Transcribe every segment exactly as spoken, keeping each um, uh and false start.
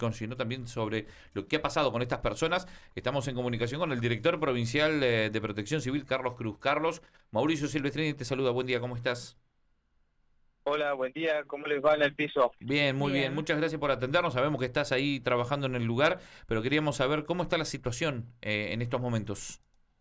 sino también sobre lo que ha pasado con estas personas. Estamos en comunicación con el director provincial eh, de Protección Civil, Carlos Cruz. Carlos, Mauricio Silvestrini te saluda. Buen día, ¿cómo estás? Hola, buen día, ¿cómo les va en el piso? Bien, muy bien. Bien. Muchas gracias por atendernos. Sabemos que estás ahí trabajando en el lugar, pero queríamos saber cómo está la situación eh, en estos momentos.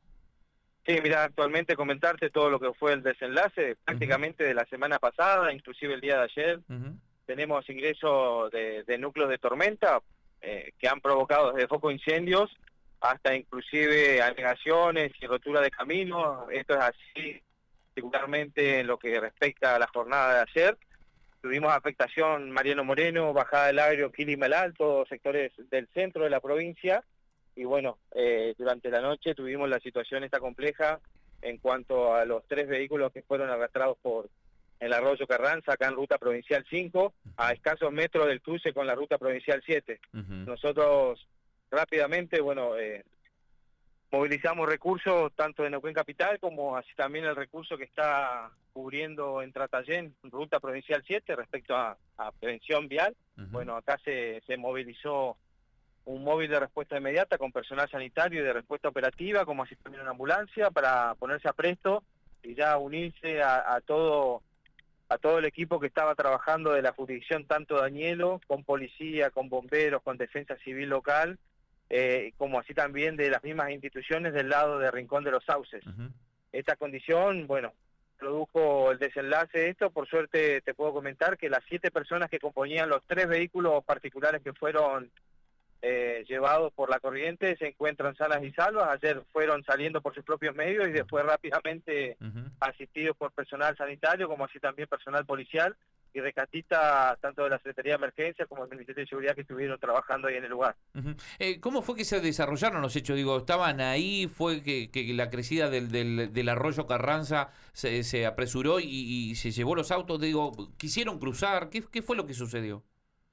Sí, mira, actualmente comentarte todo lo que fue el desenlace, Ujú, prácticamente de la semana pasada, inclusive el día de ayer, ujú. tenemos ingresos de, de núcleos de tormenta eh, que han provocado desde foco incendios hasta inclusive anegaciones y rotura de caminos. Esto es así, particularmente en lo que respecta a la jornada de ayer. Tuvimos afectación Mariano Moreno, Bajada del Agrio, Quilima Alto, sectores del centro de la provincia. Y bueno, eh, durante la noche tuvimos la situación esta compleja en cuanto a los tres vehículos que fueron arrastrados por el arroyo Carranza, acá en Ruta Provincial cinco, a escasos metros del cruce con la Ruta Provincial siete. Ujú. Nosotros rápidamente, bueno, eh, movilizamos recursos tanto de Neuquén Capital como así también el recurso que está cubriendo en Tratayén, Ruta Provincial siete, respecto a, a prevención vial. Ujú. Bueno, acá se, se movilizó un móvil de respuesta inmediata con personal sanitario y de respuesta operativa, como así también una ambulancia, para ponerse a presto y ya unirse a, a todo a todo el equipo que estaba trabajando de la jurisdicción, tanto de Añelo, con policía, con bomberos, con defensa civil local, eh, como así también de las mismas instituciones del lado de Rincón de los Sauces. Ujú. Esta condición, bueno, produjo el desenlace de esto. Por suerte te puedo comentar que las siete personas que componían los tres vehículos particulares que fueron eh, llevados por la corriente se encuentran sanas y salvas. Ayer fueron saliendo por sus propios medios y después rápidamente Ujú. asistidos por personal sanitario, como así también personal policial y rescatistas tanto de la Secretaría de Emergencia como del Ministerio de Seguridad que estuvieron trabajando ahí en el lugar. Ujú. Eh, ¿cómo fue que se desarrollaron los hechos? Digo, ¿estaban ahí? ¿Fue que, que la crecida del, del, del arroyo Carranza se, se apresuró y, y se llevó los autos? Digo, ¿quisieron cruzar? ¿Qué, qué fue lo que sucedió?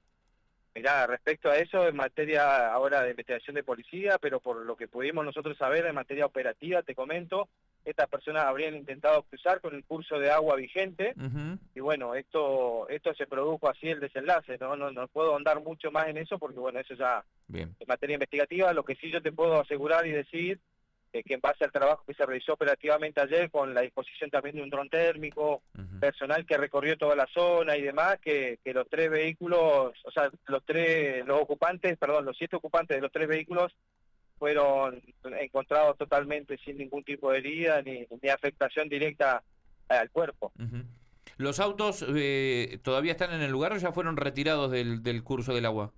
Mirá, respecto a eso, en materia ahora de investigación de policía, pero por lo que pudimos nosotros saber en materia operativa, te comento, estas personas habrían intentado cruzar con el curso de agua vigente. Ujú. Y bueno, esto esto se produjo así el desenlace, ¿no? No, no puedo andar mucho más en eso porque, bueno, eso ya Bien. es materia investigativa. Lo que sí yo te puedo asegurar y decir es que en base al trabajo que se realizó operativamente ayer, con la disposición también de un dron térmico, Ujú. personal que recorrió toda la zona y demás, que, que los tres vehículos, o sea, los tres, los ocupantes, perdón, los siete ocupantes de los tres vehículos fueron encontrados totalmente sin ningún tipo de herida ni, ni afectación directa al cuerpo. Ujú. ¿Los autos eh, todavía están en el lugar o ya fueron retirados del, del curso del agua?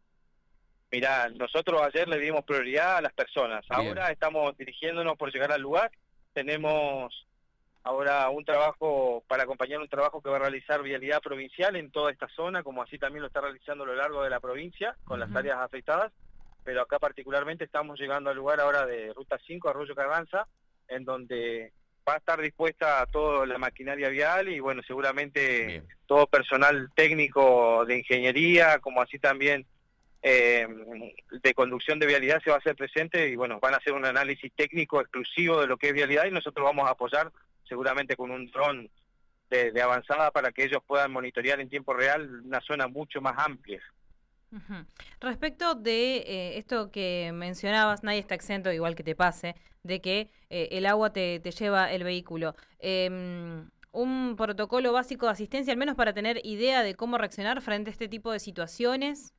Mirá, nosotros ayer le dimos prioridad a las personas. Bien. Ahora estamos dirigiéndonos por llegar al lugar. Tenemos ahora un trabajo para acompañar un trabajo que va a realizar Vialidad Provincial en toda esta zona, como así también lo está realizando a lo largo de la provincia, con las Ujú. áreas afectadas. Pero acá particularmente estamos llegando al lugar ahora de Ruta cinco, Arroyo Carranza, en donde va a estar dispuesta toda la maquinaria vial y bueno, seguramente Bien. todo personal técnico de ingeniería, como así también eh, de conducción de vialidad se va a hacer presente y bueno, van a hacer un análisis técnico exclusivo de lo que es vialidad y nosotros vamos a apoyar seguramente con un dron de, de avanzada para que ellos puedan monitorear en tiempo real una zona mucho más amplia. Ujú. Respecto de eh, esto que mencionabas, nadie está exento, igual que te pase, de que eh, el agua te, te lleva el vehículo. Em, un protocolo básico de asistencia, al menos para tener idea de cómo reaccionar frente a este tipo de situaciones.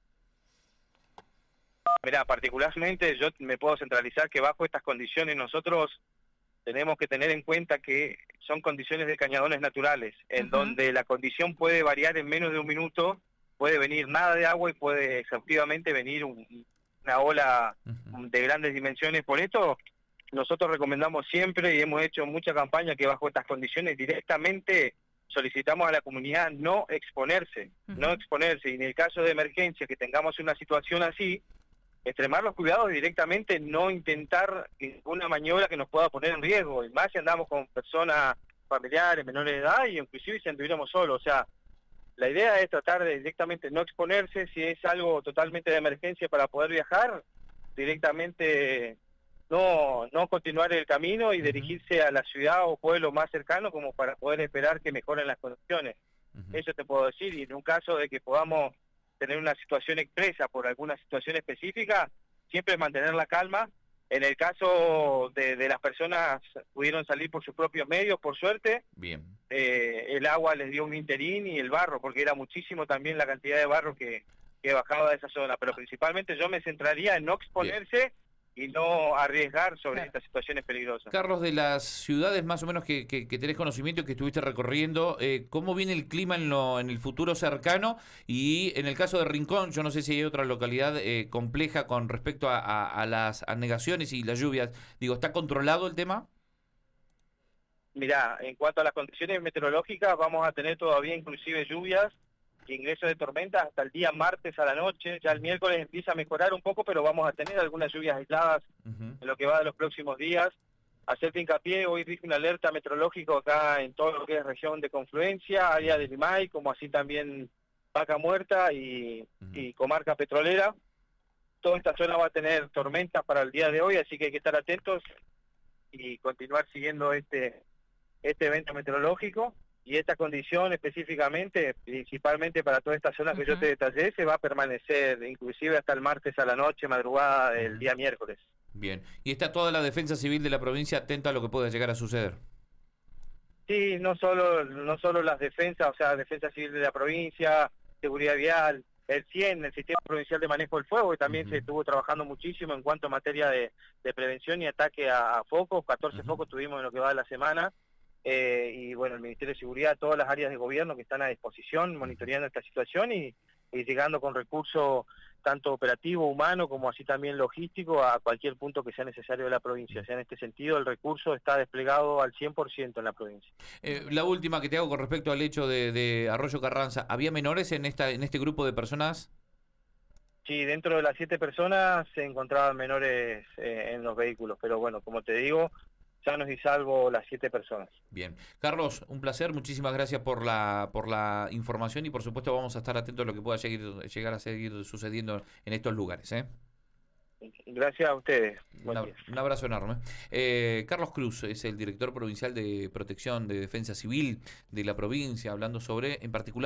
Mira, particularmente yo me puedo centralizar que bajo estas condiciones nosotros tenemos que tener en cuenta que son condiciones de cañadones naturales, en Ujú. donde la condición puede variar en menos de un minuto, puede venir nada de agua y puede exhaustivamente venir un- una ola Ujú. de grandes dimensiones. Por esto, nosotros recomendamos siempre y hemos hecho mucha campaña que bajo estas condiciones directamente solicitamos a la comunidad no exponerse, no Ujú. exponerse, y en el caso de emergencia que tengamos una situación así, extremar los cuidados directamente, no intentar ninguna maniobra que nos pueda poner en riesgo, y más si andamos con personas familiares, menores de edad, y inclusive si anduviéramos solos. O sea, la idea es tratar de directamente no exponerse. Si es algo totalmente de emergencia para poder viajar, directamente no, no continuar el camino y Ujú. dirigirse a la ciudad o pueblo más cercano como para poder esperar que mejoren las condiciones. Ujú. Eso te puedo decir, y en un caso de que podamos tener una situación expresa por alguna situación específica, siempre mantener la calma. En el caso de, de las personas pudieron salir por sus propios medios, por suerte. Bien. Eh, el agua les dio un interín y el barro, porque era muchísimo también la cantidad de barro que, que bajaba de esa zona. Pero principalmente yo me centraría en no exponerse Bien. y no arriesgar sobre claro. estas situaciones peligrosas. Carlos, de las ciudades más o menos que, que, que tenés conocimiento y que estuviste recorriendo, eh, ¿cómo viene el clima en, lo, en el futuro cercano? Y en el caso de Rincón, yo no sé si hay otra localidad eh, compleja con respecto a, a, a las anegaciones y las lluvias. Digo, ¿está controlado el tema? Mirá, en cuanto a las condiciones meteorológicas, vamos a tener todavía inclusive lluvias, ingreso de tormentas hasta el día martes a la noche. Ya el miércoles empieza a mejorar un poco, pero vamos a tener algunas lluvias aisladas uh-huh. en lo que va de los próximos días. Hacerte hincapié, hoy dije una alerta meteorológica acá en todo lo que es región de Confluencia, área de Limay, como así también Vaca Muerta y, uh-huh. y comarca petrolera. Toda esta zona va a tener tormentas para el día de hoy, así que hay que estar atentos y continuar siguiendo este, este evento meteorológico. Y esta condición específicamente, principalmente para todas estas zonas uh-huh. que yo te detallé, se va a permanecer inclusive hasta el martes a la noche, madrugada del uh-huh. día miércoles. Bien. ¿Y está toda la defensa civil de la provincia atenta a lo que pueda llegar a suceder? Sí, no solo no solo las defensas, o sea, defensa civil de la provincia, seguridad vial, el CIEN, el Sistema Provincial de Manejo del Fuego, que también uh-huh. se estuvo trabajando muchísimo en cuanto a materia de, de prevención y ataque a, a focos. catorce uh-huh. focos tuvimos en lo que va de la semana. Eh, y bueno, el Ministerio de Seguridad, todas las áreas de gobierno que están a disposición, monitoreando esta situación y, y llegando con recursos tanto operativo, humano, como así también logístico a cualquier punto que sea necesario de la provincia. O sea, en este sentido, el recurso está desplegado al cien por ciento en la provincia. Eh, la última que te hago con respecto al hecho de, de Arroyo Carranza, ¿había menores en esta en este grupo de personas? Sí, dentro de las siete personas se encontraban menores eh, en los vehículos, pero bueno, como te digo, sanos y salvo las siete personas. Bien. Carlos, un placer, muchísimas gracias por la por la información y por supuesto vamos a estar atentos a lo que pueda seguir, llegar a seguir sucediendo en estos lugares. ¿eh? Gracias a ustedes. Un, un abrazo enorme. Eh, Carlos Cruz es el director provincial de Protección de Defensa Civil de la provincia, hablando sobre, en particular,